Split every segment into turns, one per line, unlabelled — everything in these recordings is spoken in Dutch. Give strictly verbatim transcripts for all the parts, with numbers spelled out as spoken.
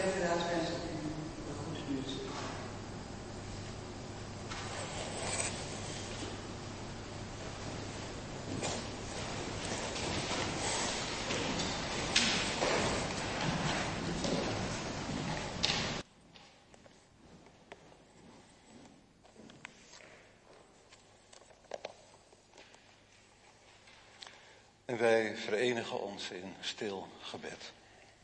even de advent in de goede buurt.
En wij verenigen ons in stil gebed.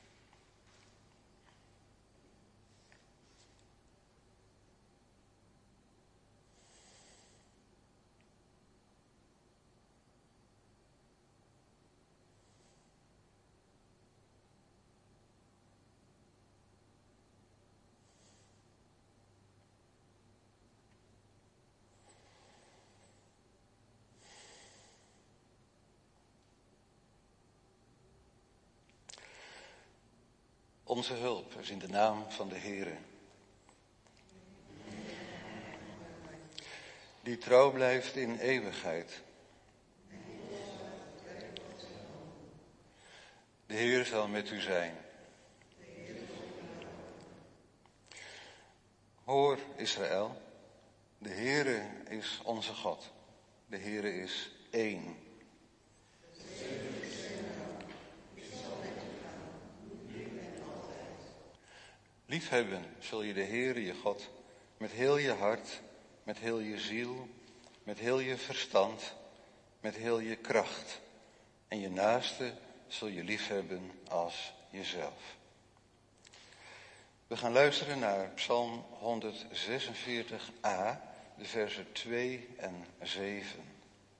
Onze hulp is in de naam van de Heere, die trouw blijft in eeuwigheid. De Heer zal met u zijn. Hoor Israël, de Heere is onze God. De Heere is één. Liefhebben zul je de Heere je God met heel je hart, met heel je ziel, met heel je verstand, met heel je kracht. En je naaste zul je liefhebben als jezelf. We gaan luisteren naar Psalm honderdzesenveertig a, de versen twee en zeven.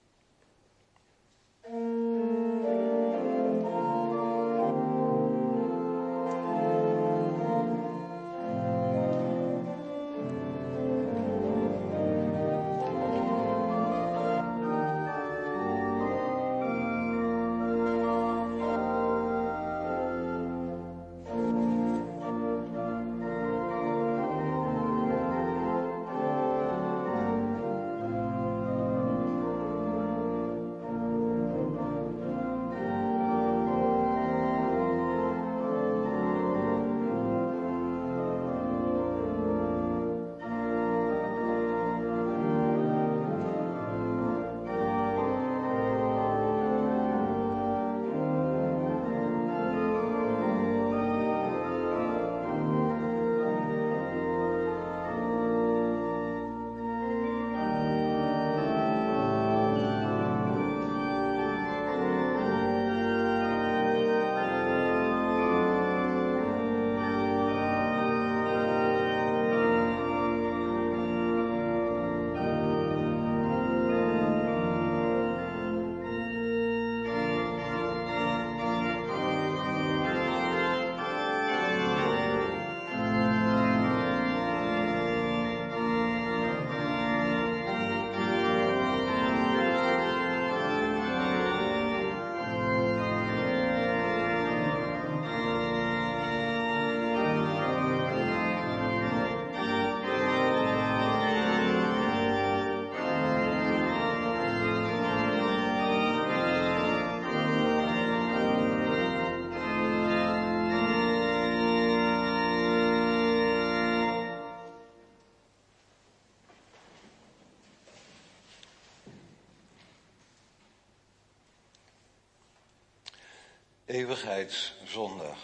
Eeuwigheidszondag.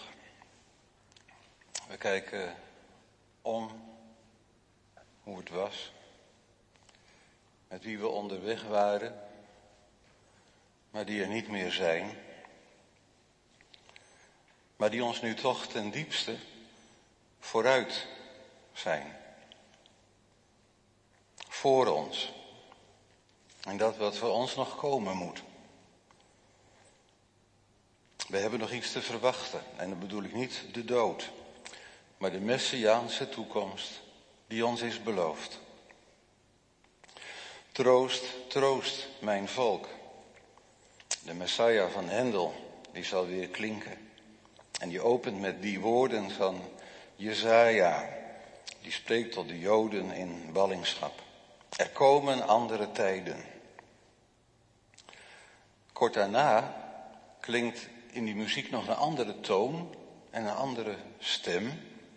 We kijken om hoe het was, met wie we onderweg waren, maar die er niet meer zijn, maar die ons nu toch ten diepste vooruit zijn. Voor ons. En dat wat voor ons nog komen moet. We hebben nog iets te verwachten. En dan bedoel ik niet de dood. Maar de messiaanse toekomst die ons is beloofd. Troost, troost mijn volk. De Messiah van Hendel, die zal weer klinken. En die opent met die woorden van Jesaja. Die spreekt tot de Joden in ballingschap. Er komen andere tijden. Kort daarna klinkt in die muziek nog een andere toon en een andere stem.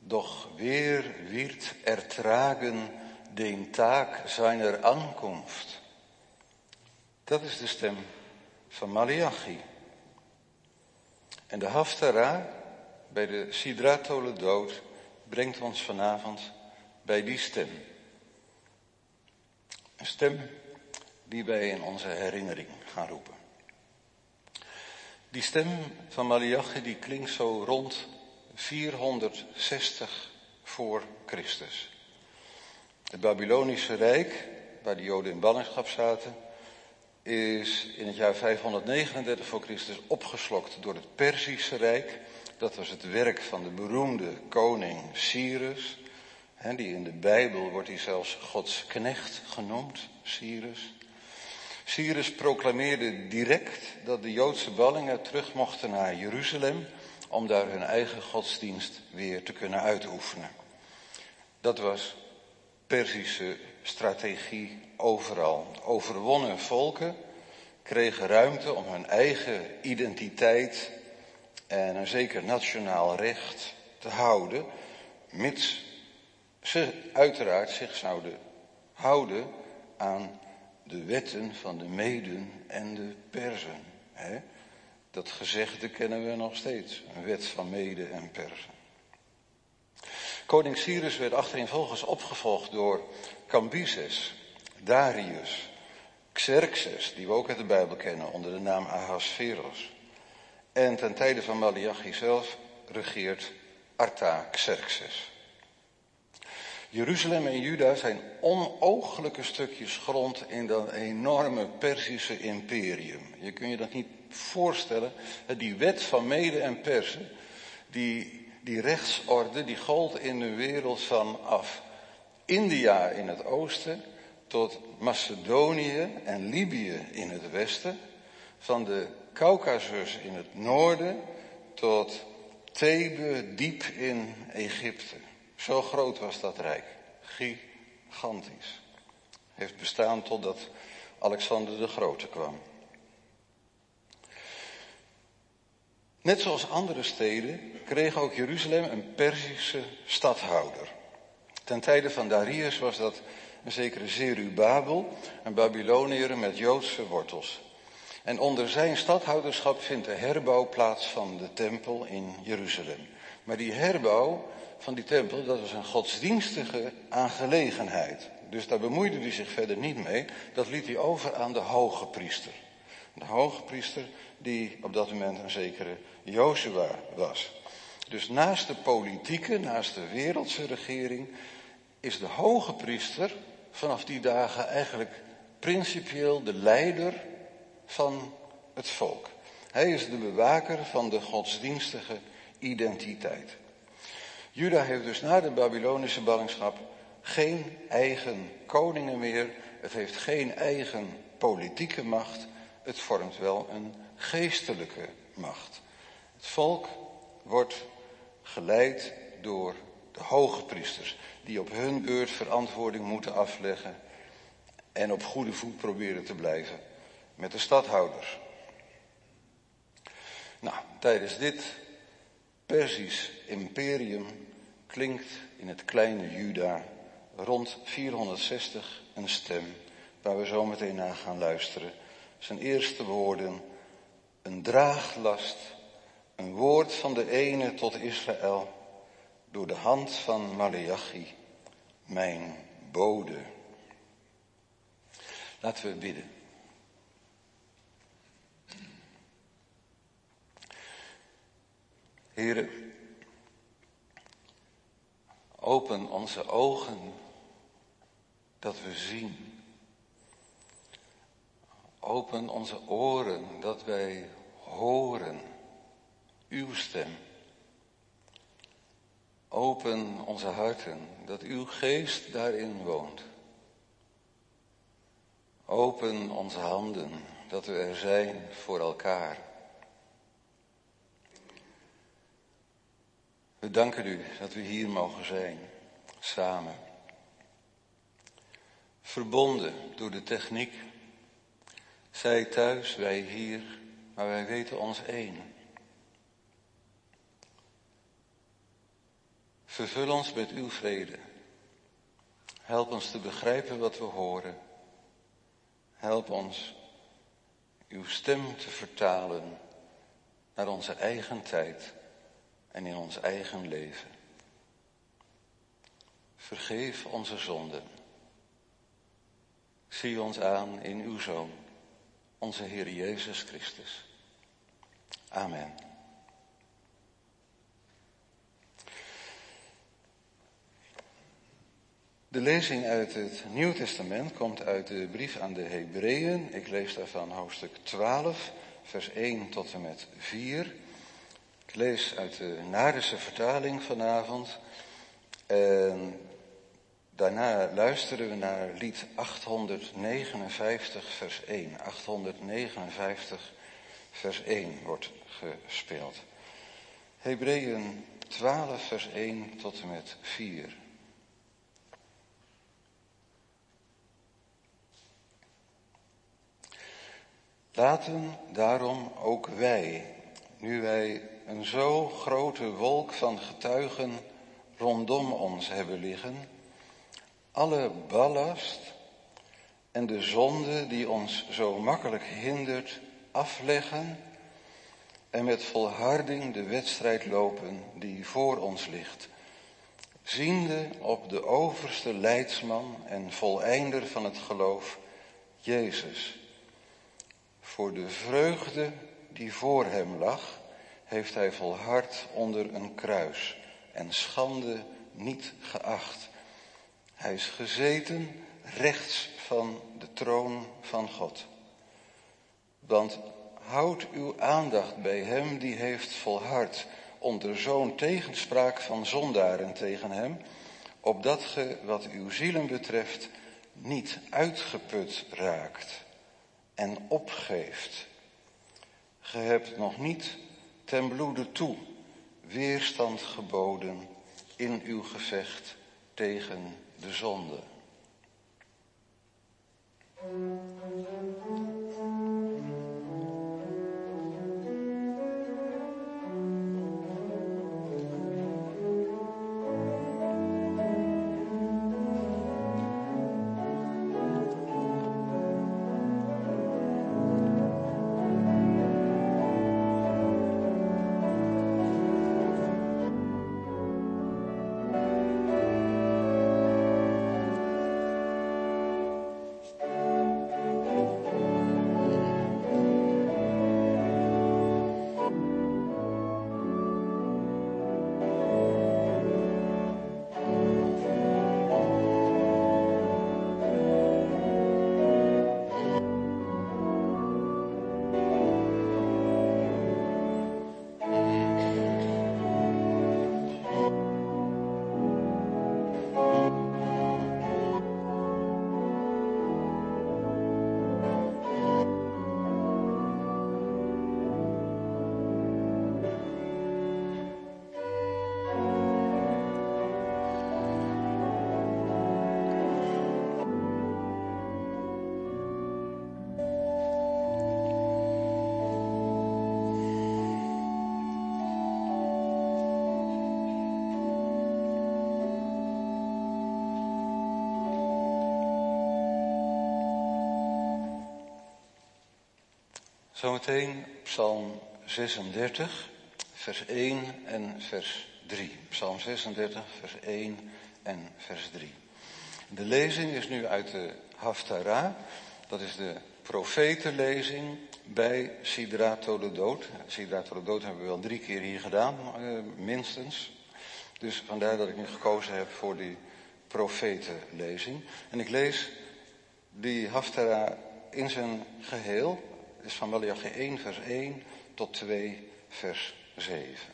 doch weer wird ertragen den Tag seiner Ankunft. Dat is de stem van Maleachi. En de Haftara bij de Sidra Toledot brengt ons vanavond bij die stem. Een stem die wij in onze herinnering gaan roepen. Die stem van Maleachi die klinkt zo rond vierhonderdzestig voor Christus. Het Babylonische Rijk, waar de Joden in ballingschap zaten, is in het jaar vijfhonderdnegenendertig voor Christus opgeslokt door het Perzische Rijk. Dat was het werk van de beroemde koning Cyrus. He, die in de Bijbel wordt hij zelfs Gods knecht genoemd, Cyrus. Cyrus proclameerde direct dat de Joodse ballingen terug mochten naar Jeruzalem om daar hun eigen godsdienst weer te kunnen uitoefenen. Dat was Perzische strategie overal. Overwonnen volken kregen ruimte om hun eigen identiteit en een zeker nationaal recht te houden, mits ze uiteraard zich zouden houden aan de wetten van de Meden en de Perzen. He? Dat gezegde kennen we nog steeds, een wet van Meden en Perzen. Koning Cyrus werd achtereenvolgens opgevolgd door Kambises, Darius, Xerxes, die we ook uit de Bijbel kennen onder de naam Ahasveros. En ten tijde van Maleachi zelf regeert Artaxerxes. Jeruzalem en Juda zijn onooglijke stukjes grond in dat enorme Perzische imperium. Je kunt je dat niet voorstellen. Die wet van Mede en Persen, die, die rechtsorde, die gold in de wereld vanaf India in het oosten tot Macedonië en Libië in het westen. Van de Caucasus in het noorden tot Thebe diep in Egypte. Zo groot was dat rijk. Gigantisch. Heeft bestaan totdat Alexander de Grote kwam. Net zoals andere steden kreeg ook Jeruzalem een Perzische stadhouder. Ten tijde van Darius was dat een zekere Zerubabel, een Babyloniër met Joodse wortels. En onder zijn stadhouderschap vindt de herbouw plaats van de tempel in Jeruzalem. Maar die herbouw van die tempel, dat was een godsdienstige aangelegenheid. Dus daar bemoeide hij zich verder niet mee. Dat liet hij over aan de hoge priester. De hoge priester die op dat moment een zekere Jozua was. Dus naast de politieke, naast de wereldse regering, is de hoge priester vanaf die dagen eigenlijk principieel de leider van het volk. Hij is de bewaker van de godsdienstige identiteit. Juda heeft dus na de Babylonische ballingschap geen eigen koningen meer. Het heeft geen eigen politieke macht. Het vormt wel een geestelijke macht. Het volk wordt geleid door de hoge priesters, die op hun beurt verantwoording moeten afleggen en op goede voet proberen te blijven met de stadhouders. Nou, tijdens dit Perzisch imperium klinkt in het kleine Juda rond vierhonderdzestig een stem waar we zo meteen naar gaan luisteren. Zijn eerste woorden: een draaglast, een woord van de ene tot Israël, door de hand van Maleachi, mijn bode. Laten we bidden. Heere, open onze ogen dat we zien. Open onze oren dat wij horen uw stem. Open onze harten dat uw geest daarin woont. Open onze handen dat we er zijn voor elkaar. We danken u dat we hier mogen zijn, samen. Verbonden door de techniek. Zij thuis, wij hier, maar wij weten ons één. Vervul ons met uw vrede. Help ons te begrijpen wat we horen. Help ons uw stem te vertalen naar onze eigen tijd en in ons eigen leven. Vergeef onze zonden. Zie ons aan in uw Zoon, onze Heer Jezus Christus. Amen. De lezing uit het Nieuw Testament komt uit de brief aan de Hebreeën. Ik lees daarvan hoofdstuk twaalf, vers één tot en met vier. Ik lees uit de Naardense vertaling vanavond. En daarna luisteren we naar lied achthonderdnegenenvijftig, vers één. achthonderdnegenenvijftig, vers één wordt gespeeld. Hebreeën twaalf, vers één tot en met vier. Laten daarom ook wij, nu wij een zo grote wolk van getuigen rondom ons hebben liggen, alle ballast en de zonde die ons zo makkelijk hindert afleggen en met volharding de wedstrijd lopen die voor ons ligt, ziende op de overste leidsman en voleinder van het geloof, Jezus. Voor de vreugde die voor hem lag, heeft hij volhard onder een kruis en schande niet geacht. Hij is gezeten rechts van de troon van God. Want houd uw aandacht bij hem die heeft volhard onder zo'n tegenspraak van zondaren tegen hem, opdat ge wat uw zielen betreft niet uitgeput raakt en opgeeft. Ge hebt nog niet ten bloede toe weerstand geboden in uw gevecht tegen de zonde. Zometeen Psalm zesendertig, vers één en vers drie. Psalm zesendertig, vers één en vers drie. De lezing is nu uit de Haftarah. Dat is de profetenlezing bij Sidra Toledot. Sidra Toledot hebben we wel drie keer hier gedaan, minstens. Dus vandaar dat ik nu gekozen heb voor die profetenlezing. En ik lees die Haftarah in zijn geheel. Het is van Maleachi één, vers één tot twee, vers zeven.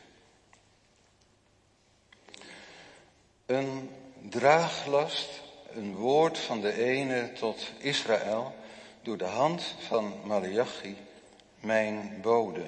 Een draaglast, een woord van de ene tot Israël, door de hand van Maleachi, mijn bode.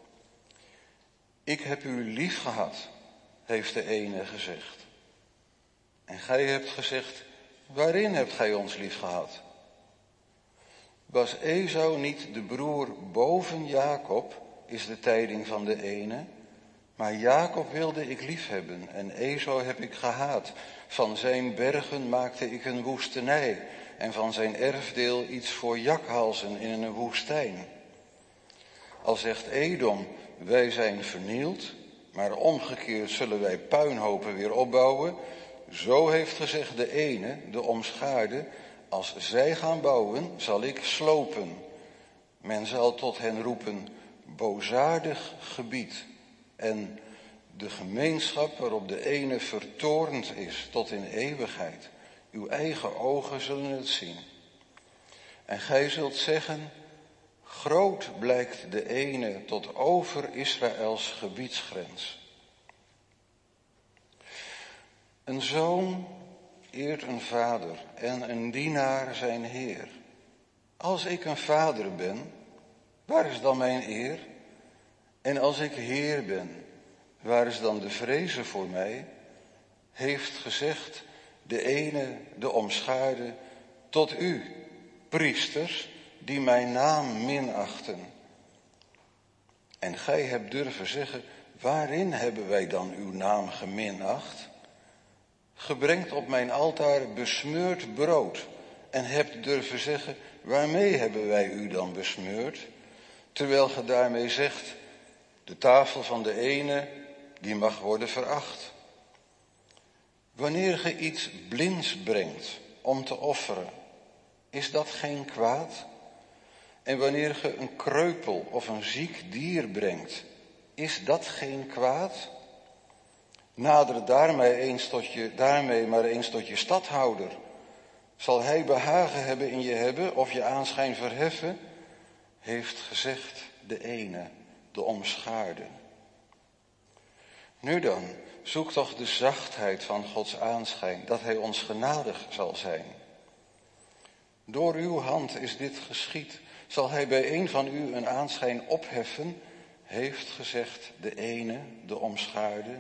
Ik heb u lief gehad, heeft de ene gezegd. En gij hebt gezegd, waarin hebt gij ons lief gehad? Was Esau niet de broer boven Jacob, is de tijding van de ene, Maar Jacob wilde ik liefhebben en Esau heb ik gehaat. Van zijn bergen maakte ik een woestenij en van zijn erfdeel iets voor jakhalzen in een woestijn. Al zegt Edom, wij zijn vernield, maar omgekeerd zullen wij puinhopen weer opbouwen. Zo heeft gezegd de ene, de omschaarde, als zij gaan bouwen, zal ik slopen. Men zal tot hen roepen, boosaardig gebied. En de gemeenschap waarop de ene vertoornd is tot in eeuwigheid. Uw eigen ogen zullen het zien. En gij zult zeggen, groot blijkt de ene tot over Israëls gebiedsgrens. Een zoon eert een vader en een dienaar zijn heer. Als ik een vader ben, waar is dan mijn eer? En als ik heer ben, waar is dan de vrezen voor mij? Heeft gezegd de ene, de omschaarde, tot u, priesters, die mijn naam minachten. En gij hebt durven zeggen, waarin hebben wij dan uw naam geminacht? Ge brengt op mijn altaar besmeurd brood en hebt durven zeggen, waarmee hebben wij u dan besmeurd? Terwijl ge daarmee zegt, de tafel van de ene, die mag worden veracht. Wanneer ge iets blinds brengt om te offeren, is dat geen kwaad? En wanneer ge een kreupel of een ziek dier brengt, is dat geen kwaad? Nader daarmee, eens tot je, daarmee maar eens tot je stadhouder. Zal hij behagen hebben in je hebben of je aanschijn verheffen? Heeft gezegd de ene, de omschaarde. Nu dan, zoek toch de zachtheid van Gods aanschijn, dat hij ons genadig zal zijn. Door uw hand is dit geschied. Zal hij bij een van u een aanschijn opheffen? Heeft gezegd de ene, de omschaarde.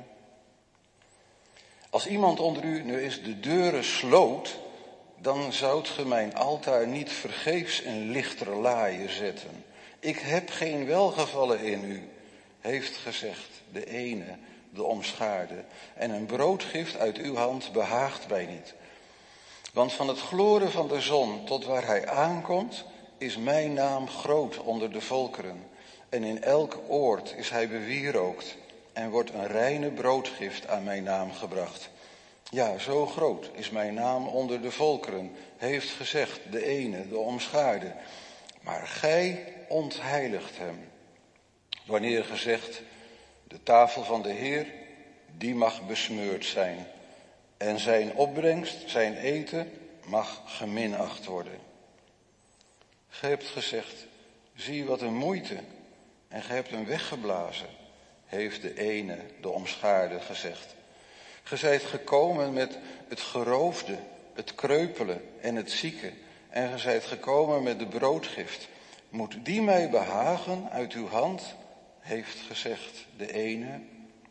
Als iemand onder u nu eens de deuren sloot, dan zoudt ge mijn altaar niet vergeefs in lichterlaaien zetten. Ik heb geen welgevallen in u, heeft gezegd de ene, de omschaarde. En een broodgift uit uw hand behaagt mij niet. Want van het gloren van de zon tot waar hij aankomt, is mijn naam groot onder de volkeren. En in elk oord is hij bewierookt en wordt een reine broodgift aan mijn naam gebracht. Ja, zo groot is mijn naam onder de volkeren, heeft gezegd de ene, de omschaarde. Maar gij ontheiligt hem. Wanneer gezegd, de tafel van de Heer, die mag besmeurd zijn. En zijn opbrengst, zijn eten, mag geminacht worden. Gij hebt gezegd, zie wat een moeite, en gij hebt hem weggeblazen, heeft de ene, de omschaarde, gezegd. Ge zijt gekomen met het geroofde, het kreupele en het zieke, en ge zijt gekomen met de broodgift. Moet die mij behagen uit uw hand, heeft gezegd de ene.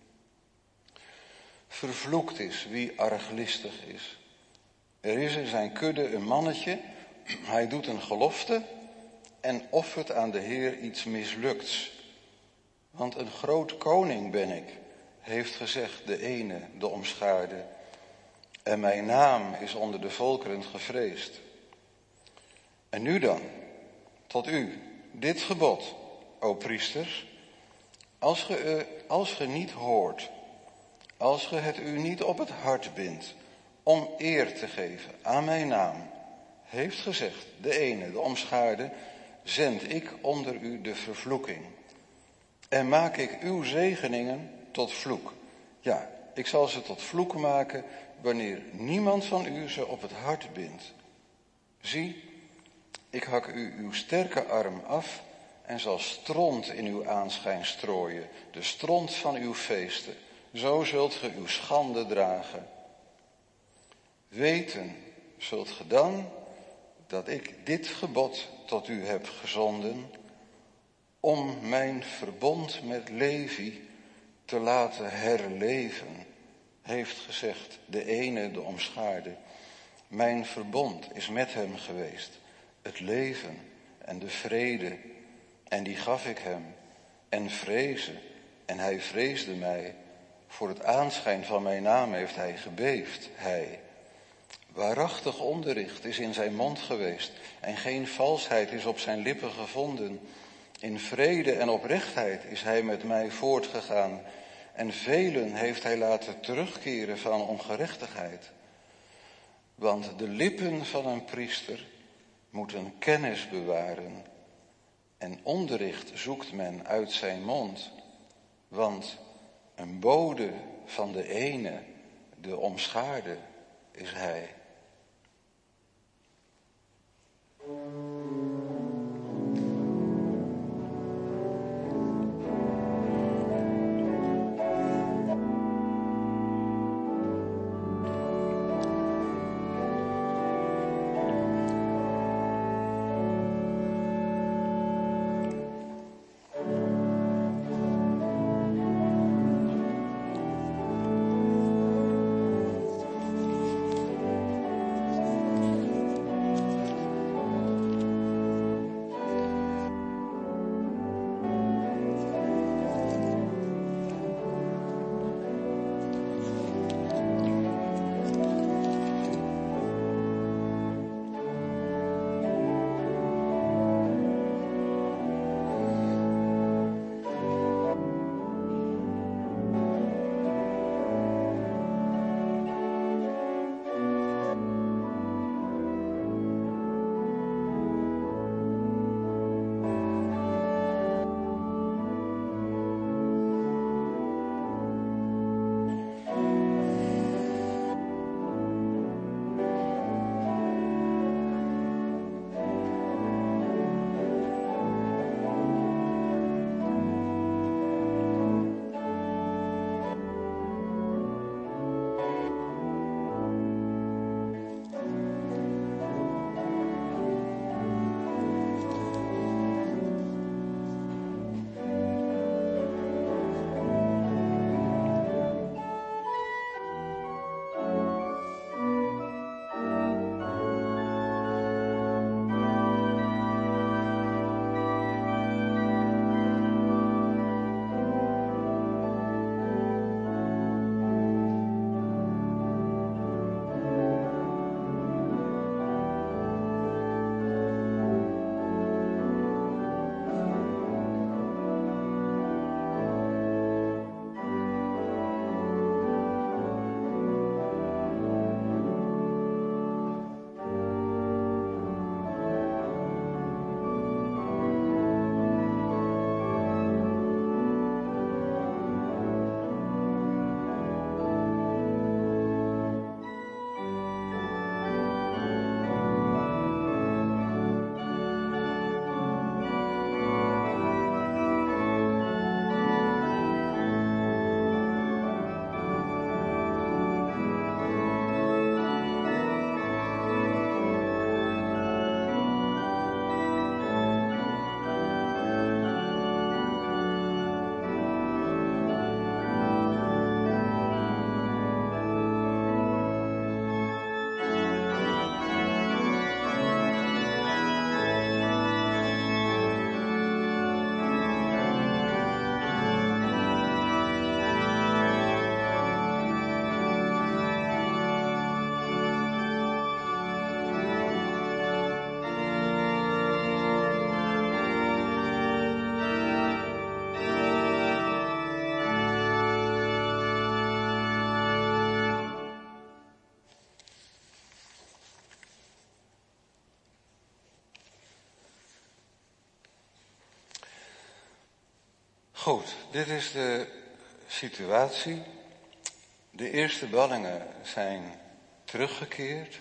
Vervloekt is wie arglistig is. Er is in zijn kudde een mannetje, hij doet een gelofte en offert aan de Heer iets mislukts. Want een groot koning ben ik, heeft gezegd de ene, de omschaarde. En mijn naam is onder de volkeren gevreesd. En nu dan, tot u, dit gebod, o priesters. Als ge, als ge niet hoort, als ge het u niet op het hart bindt, om eer te geven aan mijn naam, heeft gezegd de ene, de omschaarde, zend ik onder u de vervloeking. En maak ik uw zegeningen tot vloek. Ja, ik zal ze tot vloek maken wanneer niemand van u ze op het hart bindt. Zie, ik hak u uw sterke arm af en zal stront in uw aanschijn strooien, de stront van uw feesten. Zo zult ge uw schande dragen. Weten zult ge dan dat ik dit gebod tot u heb gezonden, om mijn verbond met Levi te laten herleven, heeft gezegd de ene, de omschaarde. Mijn verbond is met hem geweest, het leven en de vrede, en die gaf ik hem, en vrezen, en hij vreesde mij. Voor het aanschijn van mijn naam heeft hij gebeefd, hij. Waarachtig onderricht is in zijn mond geweest en geen valsheid is op zijn lippen gevonden. In vrede en oprechtheid is hij met mij voortgegaan en velen heeft hij laten terugkeren van ongerechtigheid. Want de lippen van een priester moeten kennis bewaren en onderricht zoekt men uit zijn mond. Want een bode van de ene, de omschaarde, is hij. Goed, dit is de situatie. De eerste ballingen zijn teruggekeerd.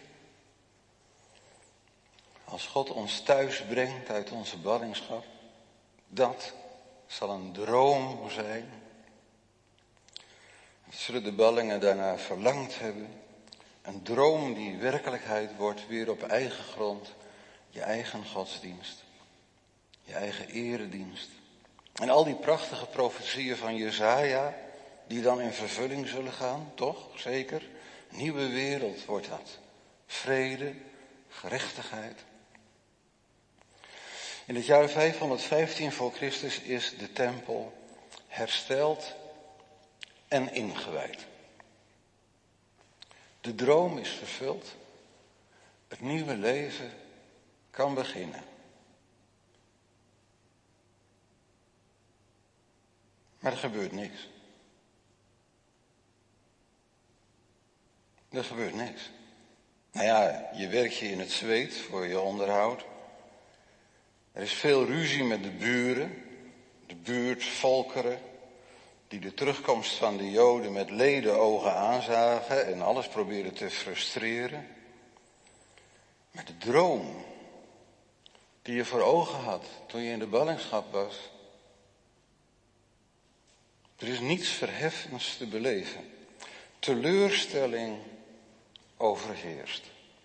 Als God ons thuis brengt uit onze ballingschap, dat zal een droom zijn. Zullen de ballingen daarna verlangd hebben. Een droom die werkelijkheid wordt, weer op eigen grond. Je eigen godsdienst. Je eigen eredienst. En al die prachtige profetieën van Jesaja, die dan in vervulling zullen gaan, toch? Zeker. Nieuwe wereld wordt dat. Vrede, gerechtigheid. In het jaar vijfhonderdvijftien voor Christus is de tempel hersteld en ingewijd. De droom is vervuld. Het nieuwe leven kan beginnen. Maar er gebeurt niks. Er gebeurt niks. Nou ja, je werkt je in het zweet voor je onderhoud. Er is veel ruzie met de buren, de buurtvolkeren, die de terugkomst van de Joden met ledenogen aanzagen en alles probeerden te frustreren. Maar de droom die je voor ogen had toen je in de ballingschap was, er is niets verheffends te beleven. Teleurstelling overheerst.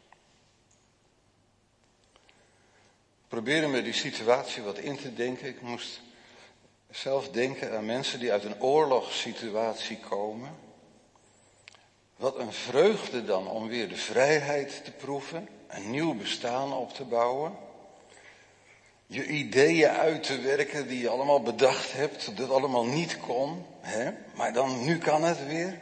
Ik probeerde me die situatie wat in te denken. Ik moest zelf denken aan mensen die uit een oorlogssituatie komen. Wat een vreugde dan om weer de vrijheid te proeven, een nieuw bestaan op te bouwen. Je ideeën uit te werken die je allemaal bedacht hebt, dat allemaal niet kon. Hè? Maar dan, nu kan het weer.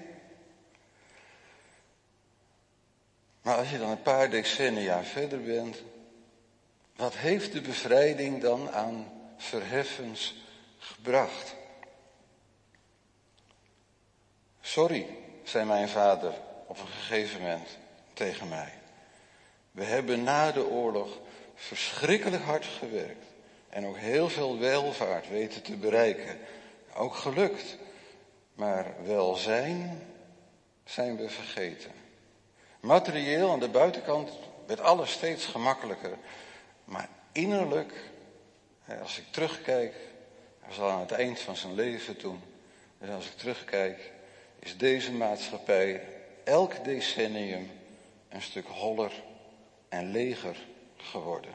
Maar als je dan een paar decennia verder bent, wat heeft de bevrijding dan aan verheffens gebracht? Sorry, zei mijn vader op een gegeven moment tegen mij. We hebben na de oorlog verschrikkelijk hard gewerkt en ook heel veel welvaart weten te bereiken. Ook gelukt, maar welzijn zijn we vergeten. Materieel aan de buitenkant werd alles steeds gemakkelijker, maar innerlijk, als ik terugkijk, hij was al aan het eind van zijn leven toen, en als ik terugkijk, is deze maatschappij elk decennium een stuk holler en leger geworden.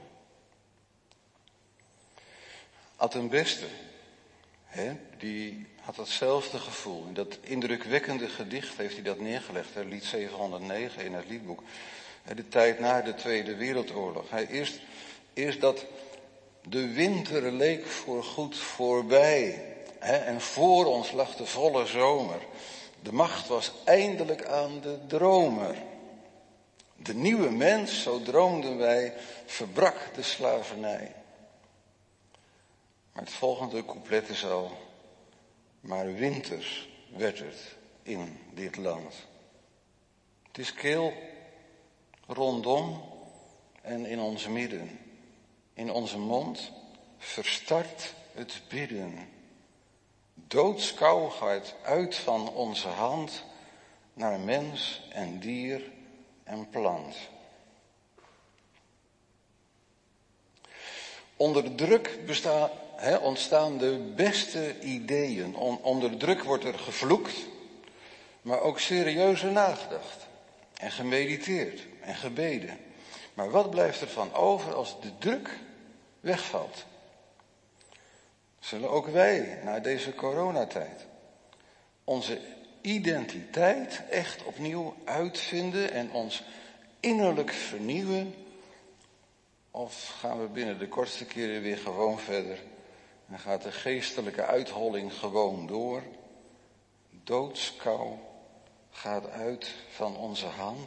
Ad den Beste, hè, die had datzelfde gevoel. In dat indrukwekkende gedicht heeft hij dat neergelegd, hè, lied zevenhonderdnegen in het liedboek. De tijd na de Tweede Wereldoorlog. Hij, eerst, eerst dat de winter leek voorgoed voorbij. Hè, en voor ons lag de volle zomer. De macht was eindelijk aan de dromer. De nieuwe mens, zo droomden wij, verbrak de slavernij. Maar het volgende couplet is al, maar winters werd het in dit land. Het is kil rondom en in ons midden. In onze mond verstart het bidden. Doodskou gaat uit van onze hand naar mens en dier en plant. Onder druk besta, he, ontstaan de beste ideeën. On, onder druk wordt er gevloekt, maar ook serieuzer nagedacht. En gemediteerd en gebeden. Maar wat blijft er van over als de druk wegvalt? Zullen ook wij, na deze coronatijd, onze identiteit echt opnieuw uitvinden en ons innerlijk vernieuwen? Of gaan we binnen de kortste keren weer gewoon verder en gaat de geestelijke uitholling gewoon door? Doodskou gaat uit van onze hand.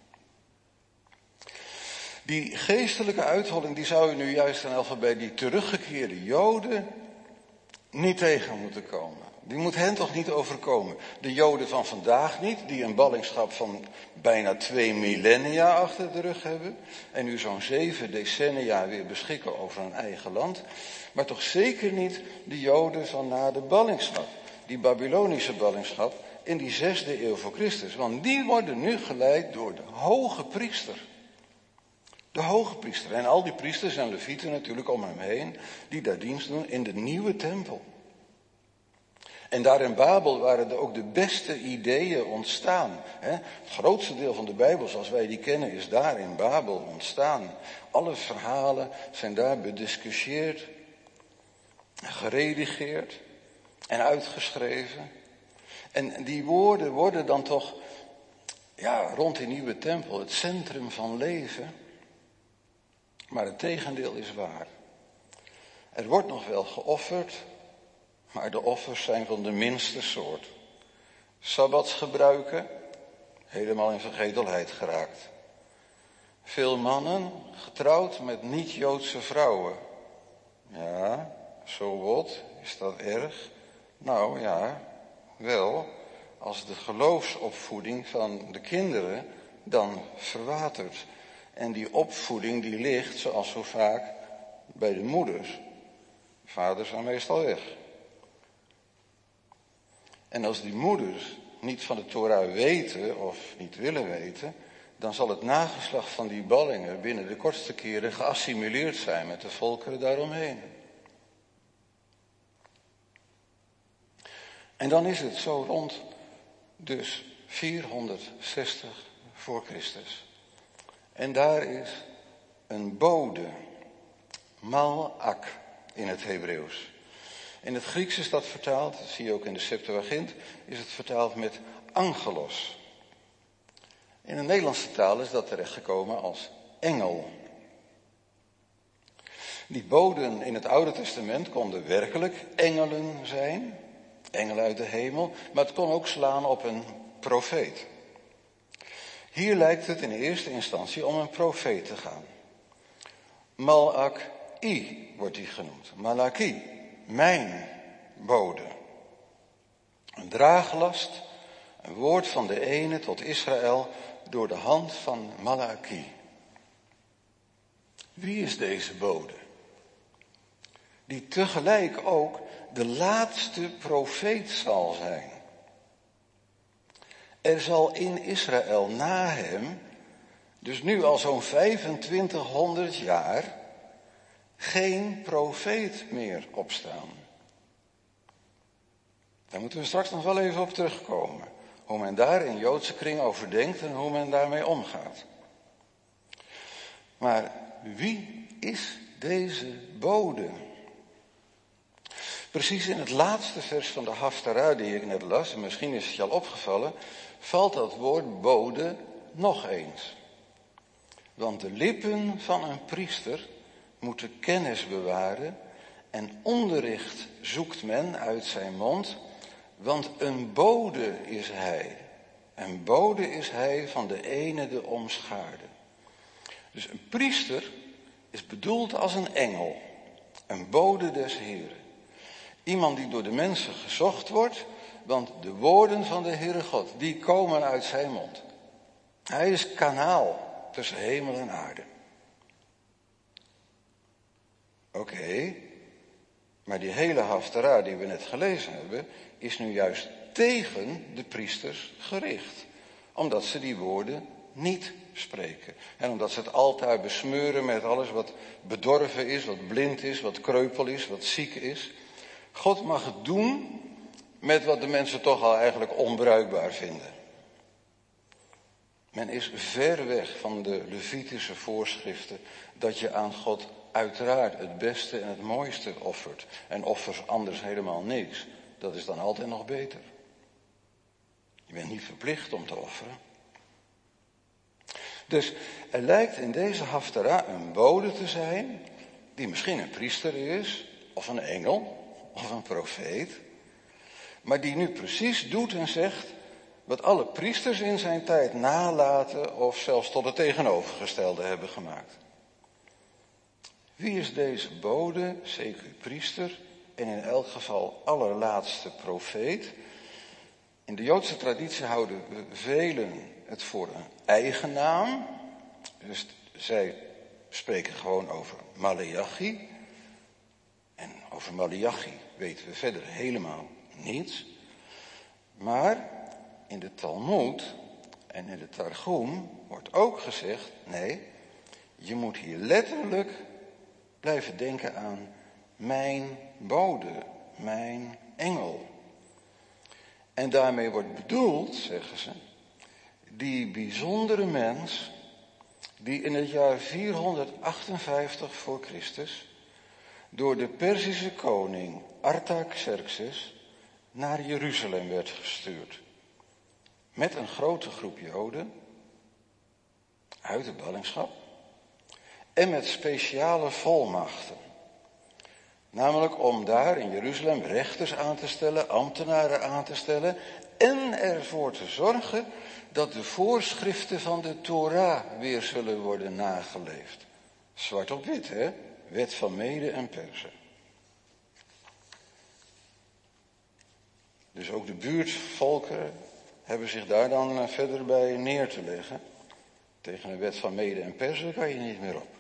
Die geestelijke uitholling die zou je nu juist dan even bij die teruggekeerde Joden niet tegen moeten komen. Die moet hen toch niet overkomen. De Joden van vandaag niet, die een ballingschap van bijna twee millennia achter de rug hebben. En nu zo'n zeven decennia weer beschikken over een eigen land. Maar toch zeker niet de Joden van na de ballingschap. Die Babylonische ballingschap in die zesde eeuw voor Christus. Want die worden nu geleid door de hoge priester. De hoge priester. En al die priesters en levieten natuurlijk om hem heen. Die daar dienst doen in de nieuwe tempel. En daar in Babel waren er ook de beste ideeën ontstaan. Het grootste deel van de Bijbel zoals wij die kennen is daar in Babel ontstaan. Alle verhalen zijn daar bediscussieerd, geredigeerd en uitgeschreven. En die woorden worden dan toch ja, rond die nieuwe tempel het centrum van leven. Maar het tegendeel is waar. Er wordt nog wel geofferd, maar de offers zijn van de minste soort. Sabbatsgebruiken, helemaal in vergetelheid geraakt. Veel mannen getrouwd met niet-Joodse vrouwen. Ja, zo wat, is dat erg? Nou ja, wel, als de geloofsopvoeding van de kinderen dan verwatert. En die opvoeding die ligt, zoals zo vaak, bij de moeders. Vaders zijn meestal weg. En als die moeders niet van de Torah weten of niet willen weten, dan zal het nageslacht van die ballingen binnen de kortste keren geassimileerd zijn met de volkeren daaromheen. En dan is het zo rond dus vierhonderdzestig voor Christus. En daar is een bode, malak in het Hebreeuws. In het Grieks is dat vertaald, dat zie je ook in de Septuagint, is het vertaald met angelos. In de Nederlandse taal is dat terechtgekomen als engel. Die boden in het Oude Testament konden werkelijk engelen zijn, engelen uit de hemel, maar het kon ook slaan op een profeet. Hier lijkt het in eerste instantie om een profeet te gaan. Malak-i wordt die genoemd. Malaki, mijn bode. Een draaglast, een woord van de ene tot Israël door de hand van Malaki. Wie is deze bode? Die tegelijk ook de laatste profeet zal zijn. Er zal in Israël na hem, dus nu al zo'n vijfentwintighonderd jaar, geen profeet meer opstaan. Daar moeten we straks nog wel even op terugkomen. Hoe men daar in Joodse kring over denkt en hoe men daarmee omgaat. Maar wie is deze bode? Precies in het laatste vers van de Haftarah die ik net las, en misschien is het je al opgevallen, valt dat woord bode nog eens. Want de lippen van een priester moeten kennis bewaren en onderricht zoekt men uit zijn mond, want een bode is hij. Een bode is hij van de ene de omschaarde. Dus een priester is bedoeld als een engel, een bode des Heren. Iemand die door de mensen gezocht wordt, want de woorden van de Heere God, die komen uit zijn mond. Hij is kanaal tussen hemel en aarde. Oké, okay, maar die hele Haftarah die we net gelezen hebben, is nu juist tegen de priesters gericht. Omdat ze die woorden niet spreken. En omdat ze het altaar besmeuren met alles wat bedorven is, wat blind is, wat kreupel is, wat ziek is. God mag het doen met wat de mensen toch al eigenlijk onbruikbaar vinden. Men is ver weg van de Levitische voorschriften dat je aan God uiteraard het beste en het mooiste offert. En offers anders helemaal niks. Dat is dan altijd nog beter. Je bent niet verplicht om te offeren. Dus er lijkt in deze Haftarah een bode te zijn, die misschien een priester is, of een engel, of een profeet, maar die nu precies doet en zegt wat alle priesters in zijn tijd nalaten of zelfs tot het tegenovergestelde hebben gemaakt. Wie is deze bode, zeker priester, en in elk geval allerlaatste profeet? In de Joodse traditie houden velen het voor een eigen naam. Dus zij spreken gewoon over Maleachi. En over Maleachi weten we verder helemaal niets. Maar in de Talmud en in de Targum wordt ook gezegd, nee, je moet hier letterlijk blijven denken aan mijn bode, mijn engel. En daarmee wordt bedoeld, zeggen ze, die bijzondere mens die in het jaar vierhonderdachtenvijftig voor Christus door de Perzische koning Artaxerxes naar Jeruzalem werd gestuurd. Met een grote groep Joden uit de ballingschap en met speciale volmachten. Namelijk om daar in Jeruzalem rechters aan te stellen, ambtenaren aan te stellen en ervoor te zorgen dat de voorschriften van de Torah weer zullen worden nageleefd. Zwart op wit, hè? Wet van Mede en Persen. Dus ook de buurtvolken hebben zich daar dan verder bij neer te leggen. Tegen de wet van Mede en Persen kan je niet meer op.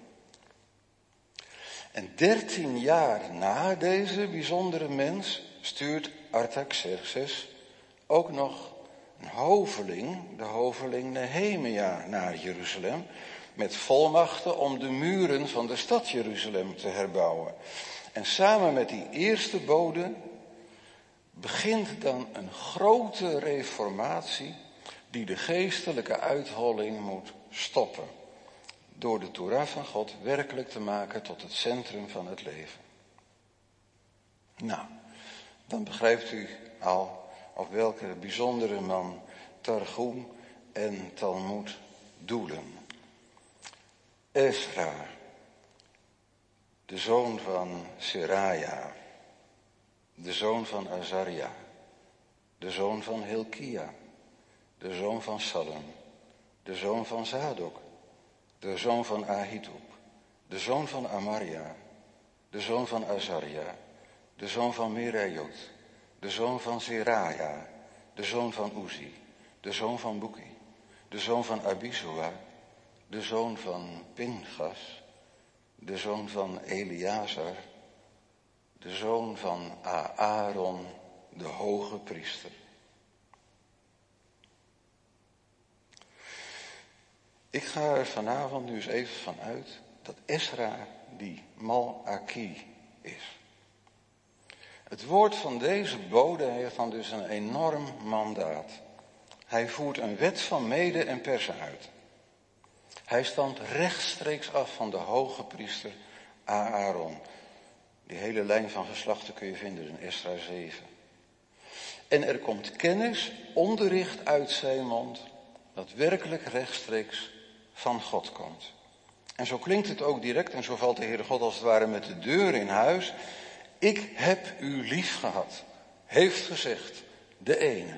En dertien jaar na deze bijzondere mens stuurt Artaxerxes ook nog een hoveling, de hoveling Nehemia, naar Jeruzalem, met volmachten om de muren van de stad Jeruzalem te herbouwen. En samen met die eerste bode begint dan een grote reformatie die de geestelijke uitholling moet stoppen. Door de Torah van God werkelijk te maken tot het centrum van het leven. Nou, dan begrijpt u al op welke bijzondere man Targum en Talmud doelen. Ezra, de zoon van Seraja, de zoon van Azaria, de zoon van Hilkia, de zoon van Salem, de zoon van Zadok, de zoon van Ahitub, de zoon van Amaria, de zoon van Azaria, de zoon van Meraiot, de zoon van Seraja, de zoon van Uzi, de zoon van Buki, de zoon van Abisua, de zoon van Pinchas, de zoon van Eleazar, de zoon van Aaron, de hoge priester. Ik ga er vanavond nu eens even van uit dat Ezra die Mal-Aki is. Het woord van deze bode heeft dan dus een enorm mandaat. Hij voert een wet van Mede en Persen uit. Hij stamt rechtstreeks af van de hoge priester Aaron. Die hele lijn van geslachten kun je vinden in Esra zeven. En er komt kennis, onderricht uit zijn mond, dat werkelijk rechtstreeks van God komt. En zo klinkt het ook direct, en zo valt de Heere God als het ware met de deur in huis. Ik heb u lief gehad, heeft gezegd de ene.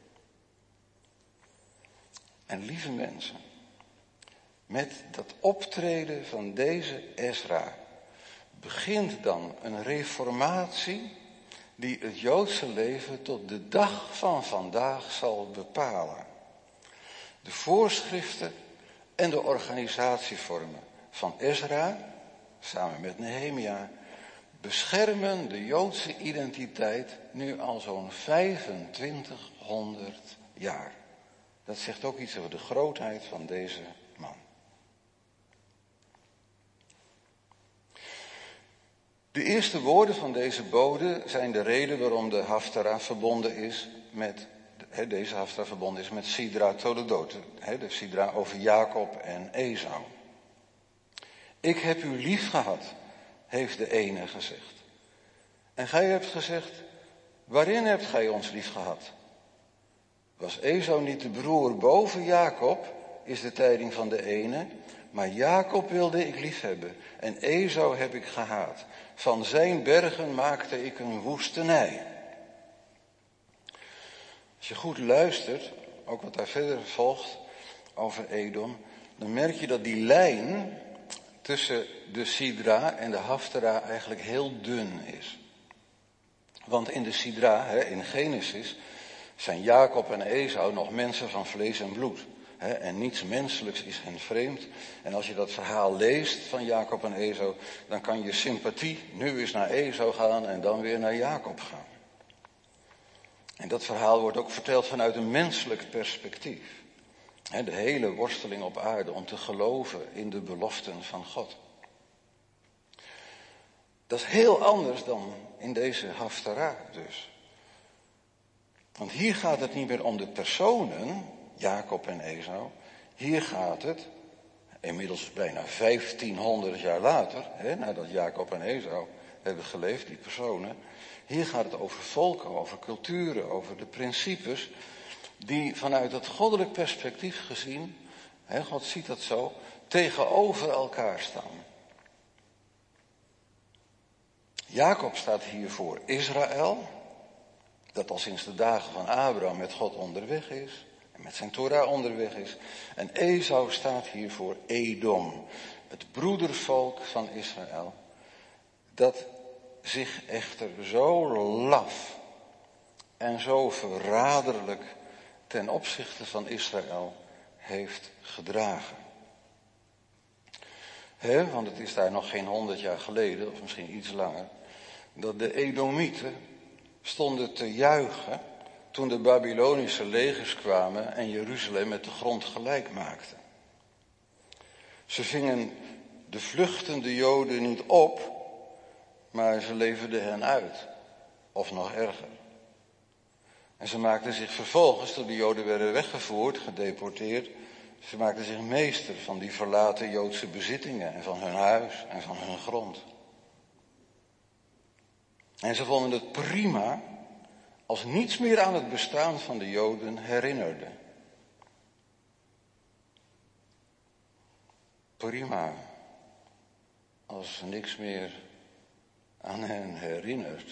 En lieve mensen, met dat optreden van deze Ezra begint dan een reformatie die het Joodse leven tot de dag van vandaag zal bepalen. De voorschriften en de organisatievormen van Ezra, samen met Nehemia, beschermen de Joodse identiteit nu al zo'n vijfentwintighonderd jaar. Dat zegt ook iets over de grootheid van deze man. De eerste woorden van deze bode zijn de reden waarom de Haftara verbonden is met, he, deze Haftara verbonden is met Sidra Toledot, he, de Sidra over Jacob en Esau. Ik heb u lief gehad, heeft de ene gezegd. En gij hebt gezegd, waarin hebt gij ons lief gehad? Was Esau niet de broer boven Jacob, is de tijding van de ene, maar Jacob wilde ik lief hebben en Esau heb ik gehaat. Van zijn bergen maakte ik een woestenij. Als je goed luistert, ook wat daar verder volgt over Edom, dan merk je dat die lijn tussen de Sidra en de Haftara eigenlijk heel dun is. Want in de Sidra, in Genesis, zijn Jacob en Esau nog mensen van vlees en bloed. En niets menselijks is hen vreemd. En als je dat verhaal leest van Jacob en Esau, dan kan je sympathie nu eens naar Esau gaan en dan weer naar Jacob gaan. En dat verhaal wordt ook verteld vanuit een menselijk perspectief. De hele worsteling op aarde om te geloven in de beloften van God. Dat is heel anders dan in deze Haftara dus. Want hier gaat het niet meer om de personen, Jacob en Esau. Hier gaat het, inmiddels bijna vijftienhonderd jaar later, hè, nadat Jacob en Esau hebben geleefd, die personen. Hier gaat het over volken, over culturen, over de principes die vanuit het goddelijk perspectief gezien, hè, God ziet dat zo, tegenover elkaar staan. Jacob staat hier voor Israël, dat al sinds de dagen van Abraham met God onderweg is en met zijn Torah onderweg is. En Esau staat hier voor Edom, het broedervolk van Israël, dat zich echter zo laf en zo verraderlijk ten opzichte van Israël heeft gedragen. He, want het is daar nog geen honderd jaar geleden, of misschien iets langer, dat de Edomieten stonden te juichen toen de Babylonische legers kwamen en Jeruzalem met de grond gelijk maakten. Ze vingen de vluchtende Joden niet op, maar ze leverden hen uit. Of nog erger. En ze maakten zich vervolgens, toen de Joden werden weggevoerd, gedeporteerd, ze maakten zich meester van die verlaten Joodse bezittingen en van hun huis en van hun grond. En ze vonden het prima als niets meer aan het bestaan van de Joden herinnerde. Prima als niks meer aan hen herinnert.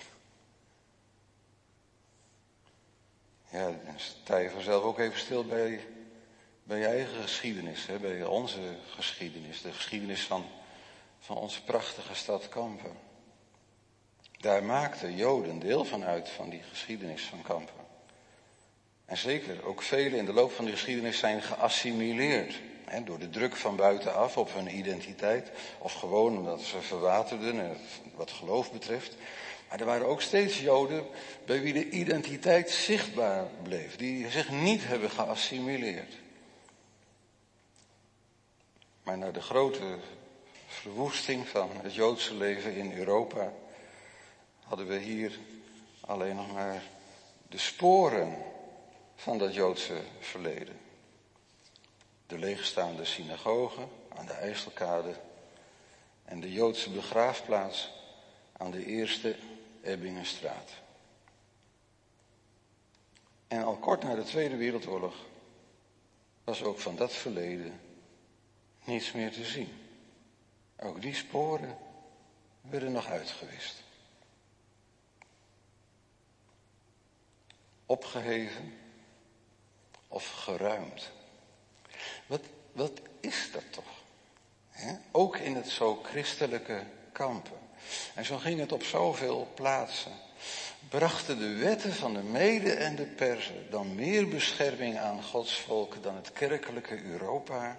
Ja, dan sta je vanzelf ook even stil bij, bij je eigen geschiedenis, hè, bij onze geschiedenis, de geschiedenis van, van onze prachtige stad Kampen. Daar maakten Joden deel van uit, van die geschiedenis van Kampen. En zeker, ook velen in de loop van die geschiedenis zijn geassimileerd. Hè, door de druk van buitenaf op hun identiteit. Of gewoon omdat ze verwaterden, wat geloof betreft. Maar er waren ook steeds Joden bij wie de identiteit zichtbaar bleef. Die zich niet hebben geassimileerd. Maar na de grote verwoesting van het Joodse leven in Europa hadden we hier alleen nog maar de sporen van dat Joodse verleden. De leegstaande synagoge aan de IJsselkade en de Joodse begraafplaats aan de Eerste Ebbingenstraat. En al kort na de Tweede Wereldoorlog was ook van dat verleden niets meer te zien. Ook die sporen werden nog uitgewist. Opgeheven of geruimd. Wat, wat is dat toch? He? Ook in het zo christelijke Kampen. En zo ging het op zoveel plaatsen. Brachten de wetten van de Meden en de Perzen dan meer bescherming aan Gods volk dan het kerkelijke Europa?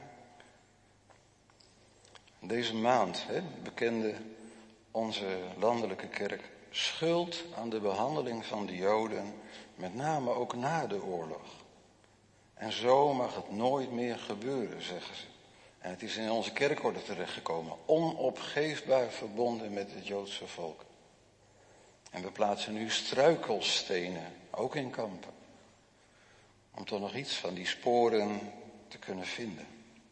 Deze maand he, bekende onze landelijke kerk schuld aan de behandeling van de Joden, met name ook na de oorlog. En zo mag het nooit meer gebeuren, zeggen ze. En het is in onze kerkorde terechtgekomen, onopgeefbaar verbonden met het Joodse volk. En we plaatsen nu struikelstenen, ook in Kampen, om toch nog iets van die sporen te kunnen vinden.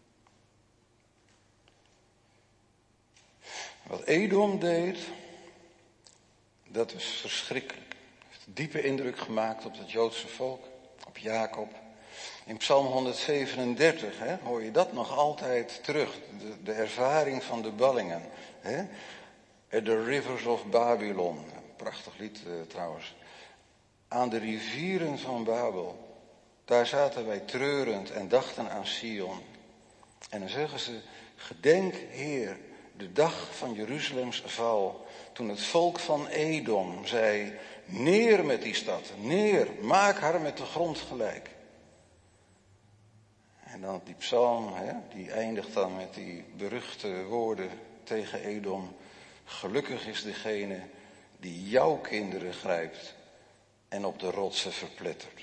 Wat Edom deed, dat is verschrikkelijk. Het heeft een diepe indruk gemaakt op het Joodse volk, op Jacob. In Psalm honderdzevenendertig hè, hoor je dat nog altijd terug, de, de ervaring van de ballingen. Hè? At the rivers of Babylon, een prachtig lied uh, trouwens. Aan de rivieren van Babel, daar zaten wij treurend en dachten aan Sion. En dan zeggen ze, gedenk Heer, de dag van Jeruzalems val, toen het volk van Edom zei, neer met die stad, neer, maak haar met de grond gelijk. En dan die psalm, hè, die eindigt dan met die beruchte woorden tegen Edom. Gelukkig is degene die jouw kinderen grijpt en op de rotsen verplettert.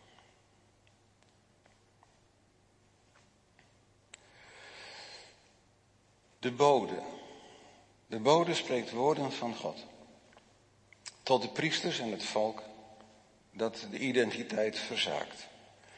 De bode. De bode spreekt woorden van God. Tot de priesters en het volk dat de identiteit verzaakt.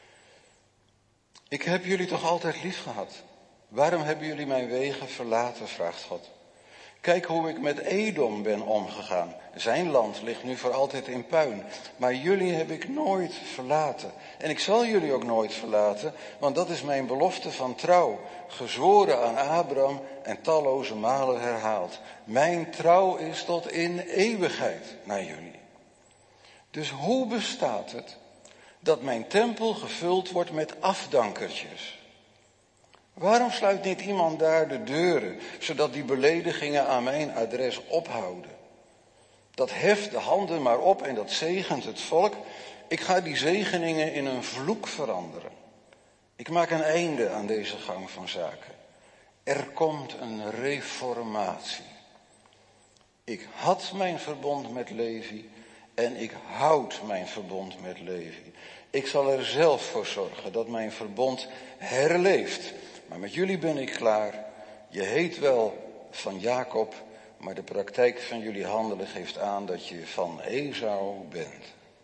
Ik heb jullie toch altijd lief gehad. Waarom hebben jullie mijn wegen verlaten, vraagt God. Kijk hoe ik met Edom ben omgegaan. Zijn land ligt nu voor altijd in puin. Maar jullie heb ik nooit verlaten. En ik zal jullie ook nooit verlaten, want dat is mijn belofte van trouw. Gezworen aan Abraham en talloze malen herhaald. Mijn trouw is tot in eeuwigheid naar jullie. Dus hoe bestaat het dat mijn tempel gevuld wordt met afdankertjes? Waarom sluit niet iemand daar de deuren, zodat die beledigingen aan mijn adres ophouden? Dat heft de handen maar op en dat zegent het volk. Ik ga die zegeningen in een vloek veranderen. Ik maak een einde aan deze gang van zaken. Er komt een reformatie. Ik had mijn verbond met Levi en ik houd mijn verbond met Levi. Ik zal er zelf voor zorgen dat mijn verbond herleeft. Maar met jullie ben ik klaar. Je heet wel van Jacob, maar de praktijk van jullie handelen geeft aan dat je van Esau bent.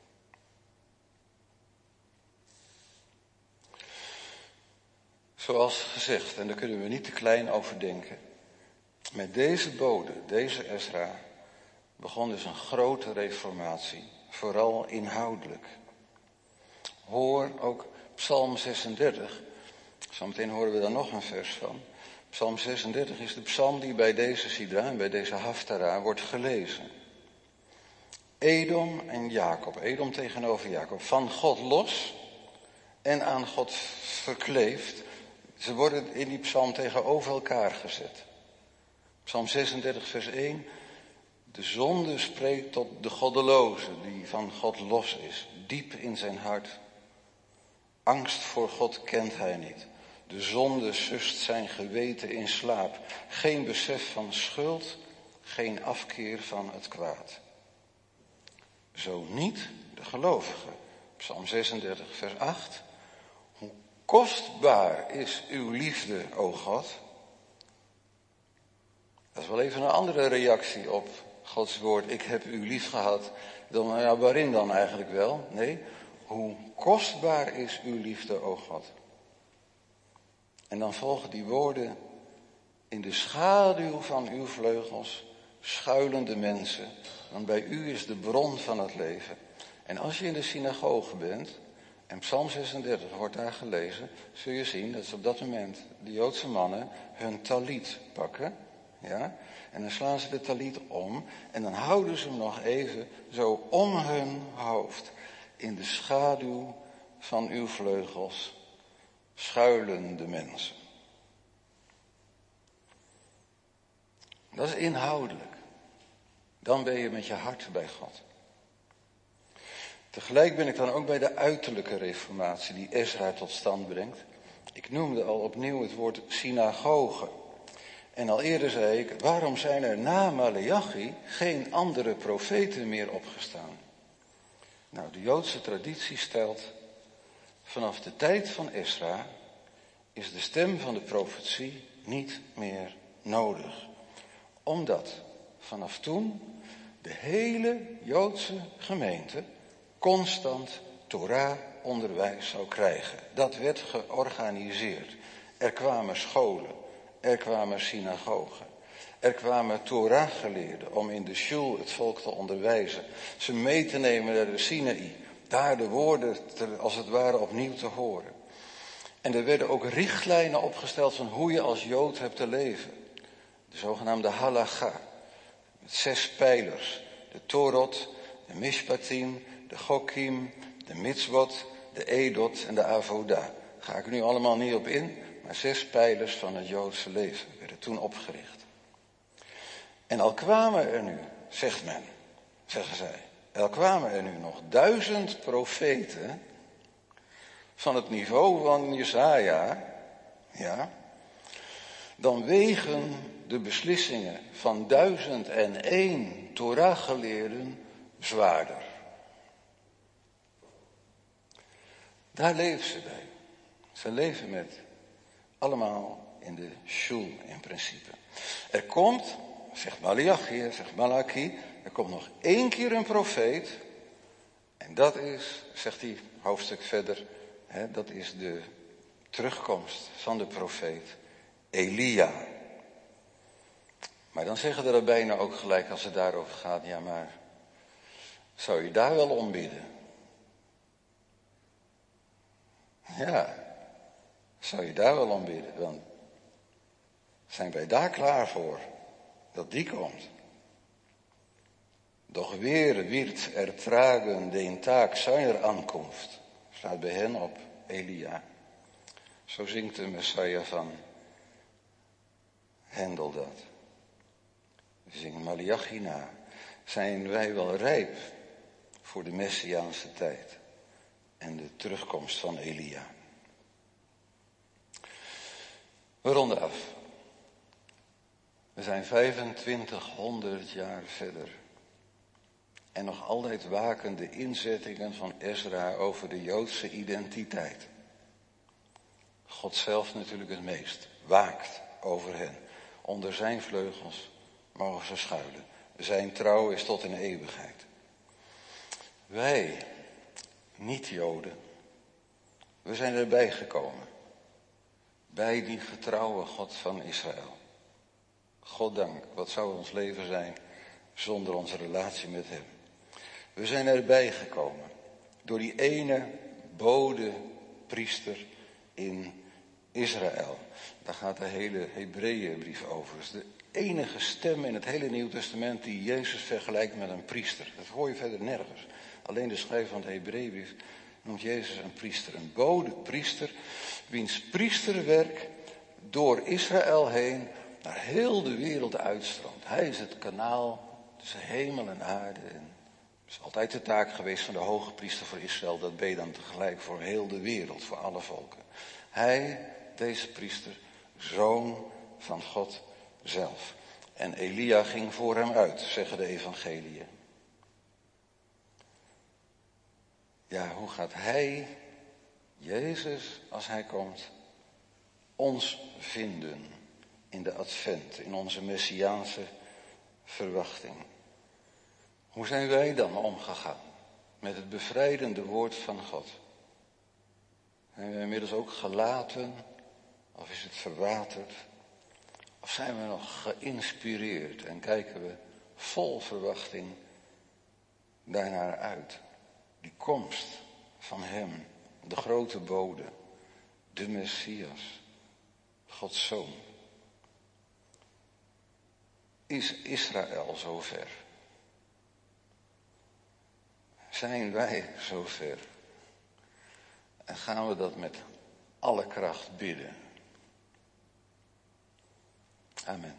Zoals gezegd, en daar kunnen we niet te klein over denken. Met deze bode, deze Ezra, begon dus een grote reformatie, vooral inhoudelijk. Hoor ook Psalm zesendertig. Zometeen horen we daar nog een vers van. Psalm zesendertig is de psalm die bij deze Sidra en bij deze Haftara wordt gelezen. Edom en Jacob, Edom tegenover Jacob, van God los en aan God verkleefd. Ze worden in die psalm tegenover elkaar gezet. Psalm zesendertig vers één. De zonde spreekt tot de goddeloze die van God los is, diep in zijn hart. Angst voor God kent hij niet. De zonde sust zijn geweten in slaap. Geen besef van schuld, geen afkeer van het kwaad. Zo niet de gelovige. Psalm zesendertig vers acht. Hoe kostbaar is uw liefde, o God. Dat is wel even een andere reactie op Gods woord. Ik heb u lief gehad. Dan, ja, waarin dan eigenlijk wel? Nee, hoe kostbaar is uw liefde, o God. En dan volgen die woorden. In de schaduw van uw vleugels schuilen de mensen. Want bij u is de bron van het leven. En als je in de synagoge bent, en Psalm zesendertig wordt daar gelezen, zul je zien dat ze op dat moment, de Joodse mannen, hun taliet pakken. Ja? En dan slaan ze de taliet om en dan houden ze hem nog even zo om hun hoofd. In de schaduw van uw vleugels schuilen de mensen. Dat is inhoudelijk. Dan ben je met je hart bij God. Tegelijk ben ik dan ook bij de uiterlijke reformatie die Ezra tot stand brengt. Ik noemde al opnieuw het woord synagoge. En al eerder zei ik, waarom zijn er na Maleachi geen andere profeten meer opgestaan? Nou, de Joodse traditie stelt, vanaf de tijd van Ezra is de stem van de profetie niet meer nodig. Omdat vanaf toen de hele Joodse gemeente constant Torah-onderwijs zou krijgen. Dat werd georganiseerd. Er kwamen scholen, er kwamen synagogen, er kwamen Torah-geleerden om in de shul het volk te onderwijzen. Ze mee te nemen naar de Sinaï, daar de woorden te, als het ware opnieuw te horen. En er werden ook richtlijnen opgesteld van hoe je als Jood hebt te leven. De zogenaamde halacha, met zes pijlers. De Torot, de Mishpatim, de Chokim, de Mitzvot, de Edot en de Avoda. Daar ga ik nu allemaal niet op in, maar zes pijlers van het Joodse leven werden toen opgericht. En al kwamen er nu, zegt men, zeggen zij, al kwamen er nu nog duizend profeten van het niveau van Jesaja, ja, dan wegen de beslissingen van duizend en één Torah-geleerden zwaarder. Daar leven ze bij. Ze leven met allemaal in de shul in principe. Er komt, zegt Maleachi, zegt Malachi, er komt nog één keer een profeet. En dat is, zegt hij hoofdstuk verder, hè, dat is de terugkomst van de profeet Elia. Maar dan zeggen de rabbijnen ook gelijk als het daarover gaat, ja maar, zou je daar wel om bidden? Ja, zou je daar wel om bidden? Dan zijn wij daar klaar voor, dat die komt. Doch weer wird ertragen den Tag seiner Ankunft, staat bij hen op Elia. Zo zingt de Messiah van Hendel dat. We zingen Malachi na. Zijn wij wel rijp voor de Messiaanse tijd en de terugkomst van Elia? We ronden af. We zijn vijfentwintighonderd jaar verder. En nog altijd waken de inzettingen van Ezra over de Joodse identiteit. God zelf natuurlijk het meest, waakt over hen. Onder zijn vleugels mogen ze schuilen. Zijn trouw is tot in eeuwigheid. Wij, niet-Joden, we zijn erbij gekomen. Bij die getrouwe God van Israël. Goddank, wat zou ons leven zijn zonder onze relatie met hem. We zijn erbij gekomen door die ene bode priester in Israël. Daar gaat de hele Hebreeënbrief over. Het is de enige stem in het hele Nieuw Testament die Jezus vergelijkt met een priester. Dat hoor je verder nergens. Alleen de schrijver van de Hebreeënbrief noemt Jezus een priester. Een bode priester, wiens priesterwerk door Israël heen naar heel de wereld uitstroomt. Hij is het kanaal tussen hemel en aarde. En het is altijd de taak geweest van de hoge priester voor Israël. Dat ben je dan tegelijk voor heel de wereld, voor alle volken. Hij, deze priester, zoon van God zelf. En Elia ging voor hem uit, zeggen de evangeliën. Ja, hoe gaat hij, Jezus, als hij komt, ons vinden in de advent, in onze messiaanse verwachting? Hoe zijn wij dan omgegaan met het bevrijdende woord van God? Zijn we inmiddels ook gelaten, of is het verwaterd? Of zijn we nog geïnspireerd en kijken we vol verwachting daarnaar uit? Die komst van hem, de grote bode, de Messias, Gods Zoon. Is Israël zover? Zijn wij zover? En gaan we dat met alle kracht bidden? Amen.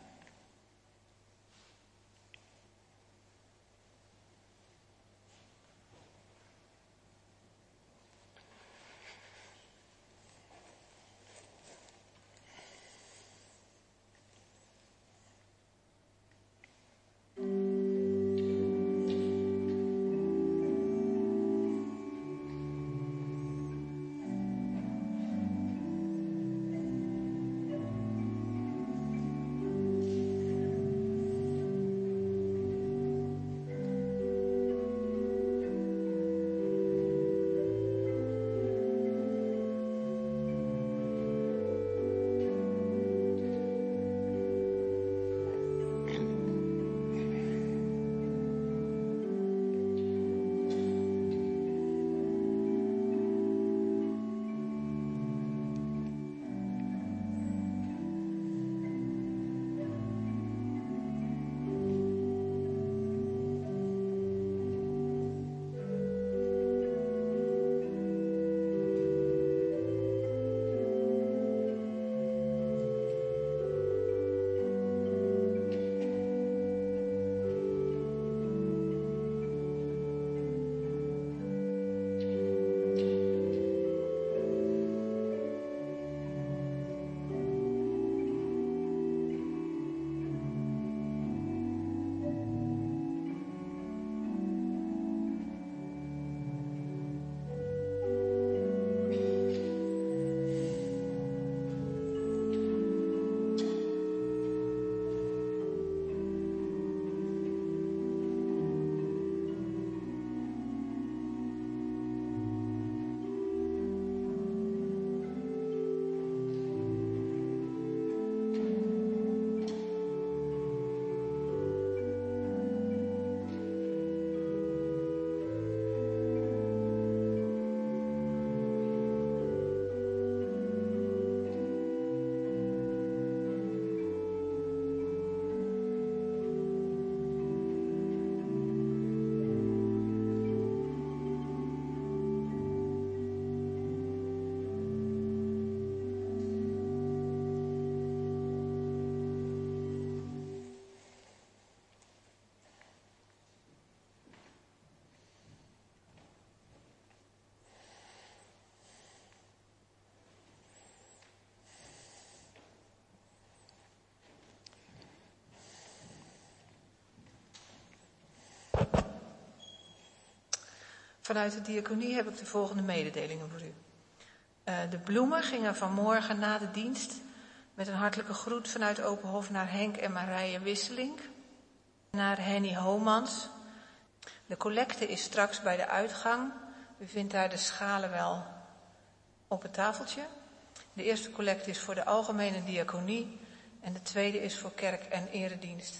vanuit de diaconie heb ik de volgende mededelingen voor u. Uh, de bloemen gingen vanmorgen na de dienst met een hartelijke groet vanuit Openhof naar Henk en Marije Wisselink. Naar Henny Homans. De collecte is straks bij de uitgang. U vindt daar de schalen wel op het tafeltje. De eerste collecte is voor de algemene diaconie en de tweede is voor kerk en eredienst.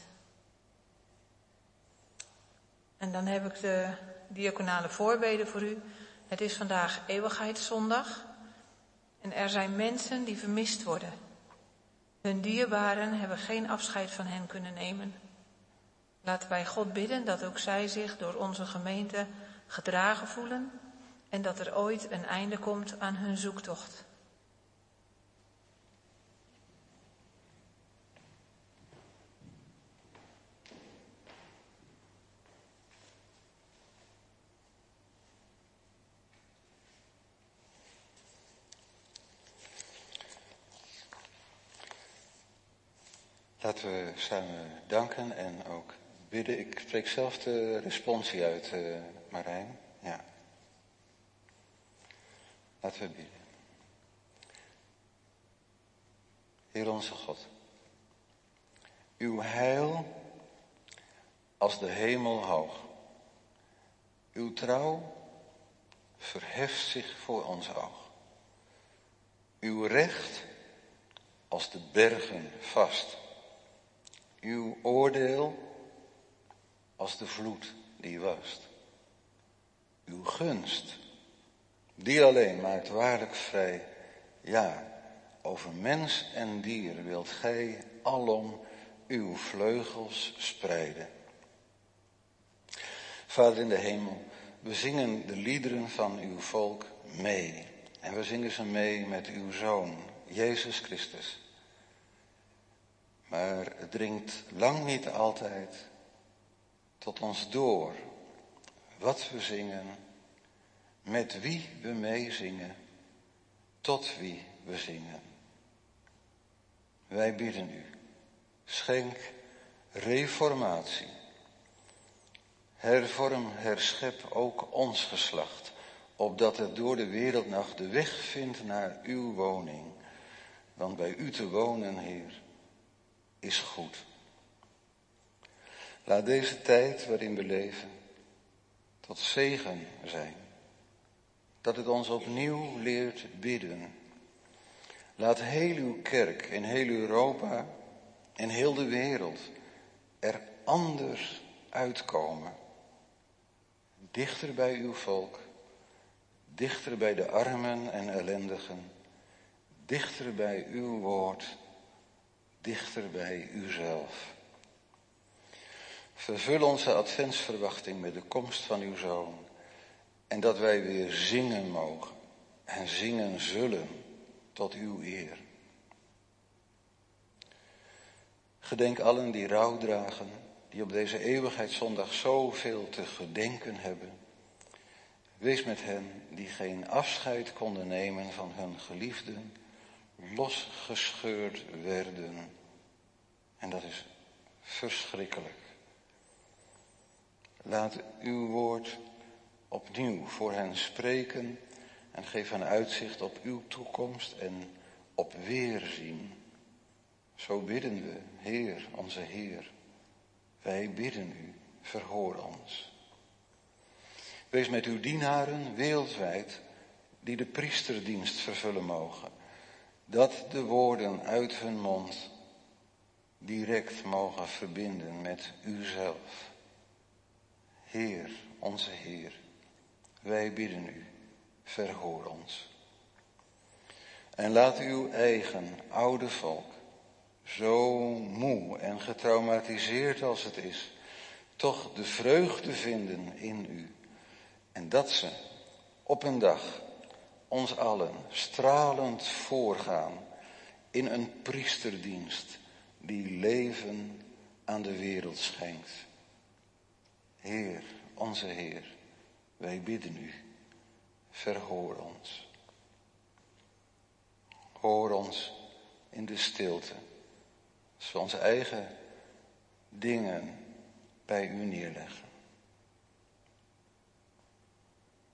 En dan heb ik de diaconale voorbeden voor u. Het is vandaag eeuwigheidszondag en er zijn mensen die vermist worden. Hun dierbaren hebben geen afscheid van hen kunnen nemen. Laten wij God bidden dat ook zij zich door onze gemeente gedragen voelen en dat er ooit een einde komt aan hun zoektocht.
Laten we samen danken en ook bidden. Ik spreek zelf de responsie uit, uh, Marijn. Ja. Laten we bidden. Heer onze God, uw heil als de hemel hoog. Uw trouw verheft zich voor ons oog. Uw recht als de bergen vast. Uw oordeel als de vloed die wast. Uw gunst, die alleen maakt waarlijk vrij. Ja, over mens en dier wilt gij alom uw vleugels spreiden. Vader in de hemel, we zingen de liederen van uw volk mee. En we zingen ze mee met uw Zoon, Jezus Christus. Maar het dringt lang niet altijd tot ons door wat we zingen, met wie we meezingen, tot wie we zingen. Wij bidden u, schenk reformatie. Hervorm, herschep ook ons geslacht, opdat het door de wereldnacht de weg vindt naar uw woning. Want bij u te wonen, Heer, is goed. Laat deze tijd waarin we leven tot zegen zijn. Dat het ons opnieuw leert bidden. Laat heel uw kerk in heel Europa en heel de wereld er anders uitkomen. Dichter bij uw volk, dichter bij de armen en ellendigen, dichter bij uw woord, dichter bij uzelf. Vervul onze adventsverwachting met de komst van uw Zoon en dat wij weer zingen mogen en zingen zullen tot uw eer. Gedenk allen die rouw dragen, die op deze eeuwigheidszondag zoveel te gedenken hebben. Wees met hen die geen afscheid konden nemen van hun geliefden, losgescheurd werden. En dat is verschrikkelijk. Laat uw woord opnieuw voor hen spreken en geef hen uitzicht op uw toekomst en op weerzien. Zo bidden we, Heer, onze Heer. Wij bidden u, verhoor ons. Wees met uw dienaren wereldwijd die de priesterdienst vervullen mogen. Dat de woorden uit hun mond direct mogen verbinden met uzelf. Heer, onze Heer, wij bidden u, verhoor ons. En laat uw eigen oude volk, zo moe en getraumatiseerd als het is, toch de vreugde vinden in u. En dat ze op een dag ons allen stralend voorgaan in een priesterdienst die leven aan de wereld schenkt. Heer, onze Heer, wij bidden u, verhoor ons. Hoor ons in de stilte, als we onze eigen dingen bij u neerleggen.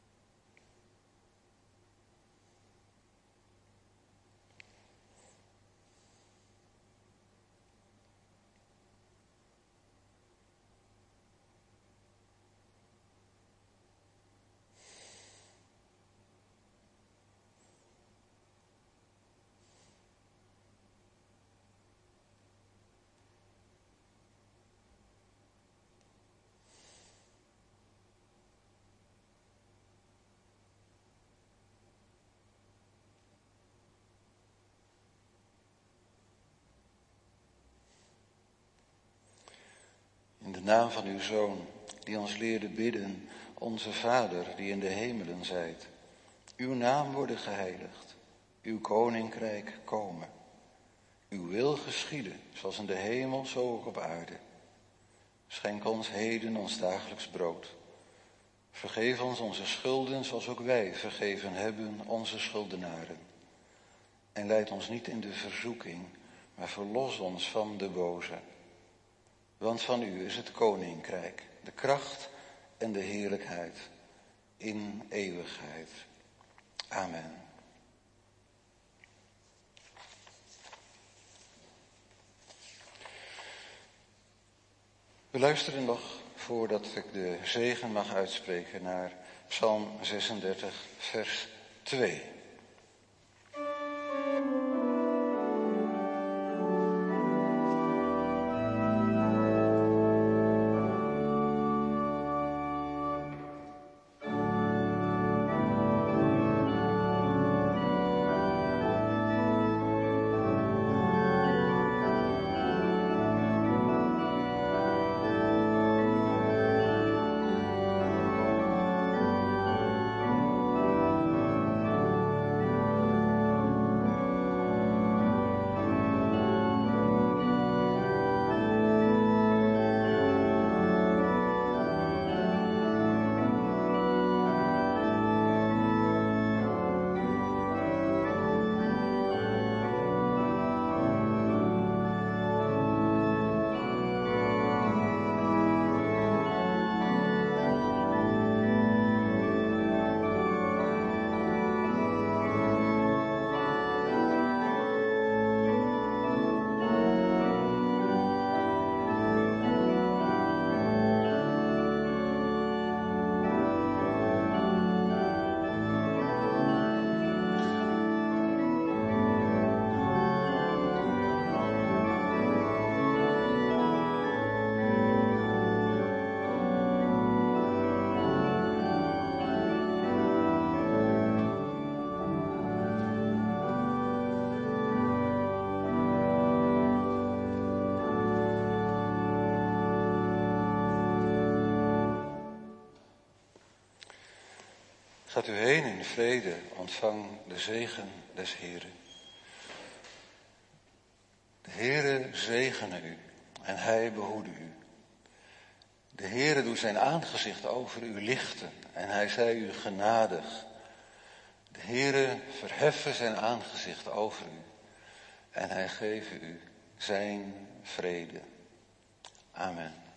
de naam van uw Zoon, die ons leerde bidden, onze Vader, die in de hemelen zijt. Uw naam worden geheiligd, uw koninkrijk komen. Uw wil geschieden, zoals in de hemel, zo ook op aarde. Schenk ons heden ons dagelijks brood. Vergeef ons onze schulden, zoals ook wij vergeven hebben onze schuldenaren. En leid ons niet in de verzoeking, maar verlos ons van de boze. Want van u is het koninkrijk, de kracht en de heerlijkheid in eeuwigheid. Amen. We luisteren nog, voordat ik de zegen mag uitspreken, naar Psalm zesendertig, vers twee. Gaat u heen in vrede, ontvang de zegen des Heren. De Heere zegene u en hij behoede u. De Heere doet zijn aangezicht over u lichten en hij zij u genadig. De Heere verheffen zijn aangezicht over u en hij geven u zijn vrede. Amen.